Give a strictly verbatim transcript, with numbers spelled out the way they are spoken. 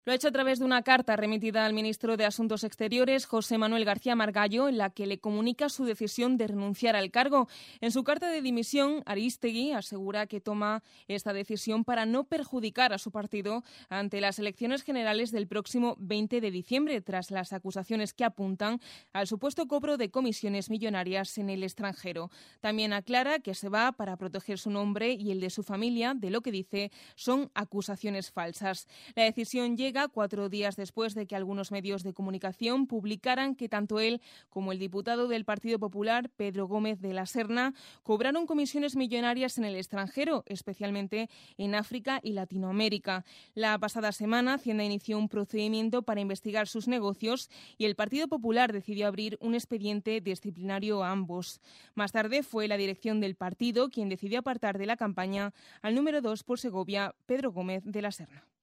Lo ha hecho a través de una carta remitida al ministro de Asuntos Exteriores, José Manuel García Margallo, en la que le comunica su decisión de renunciar al cargo. En su carta de dimisión, Arístegui asegura que toma esta decisión para no perjudicar a su partido ante las elecciones generales del próximo veinte de diciembre, tras las acusaciones que apuntan al supuesto cobro de comisiones millonarias en el extranjero. También aclara que se va para proteger su nombre y el de su familia de lo que dice son acusaciones falsas. La decisión llega cuatro días después de que algunos medios de comunicación publicaran que tanto él como el diputado del Partido Popular, Pedro Gómez de la Serna, cobraron comisiones millonarias en el extranjero, especialmente en África y Latinoamérica. La pasada semana, Hacienda inició un procedimiento para investigar sus negocios y el Partido Popular decidió abrir un expediente disciplinario a ambos. Más tarde fue la dirección del partido quien decidió apartar de la campaña al número dos por Segovia, Pedro Gómez de la Serna.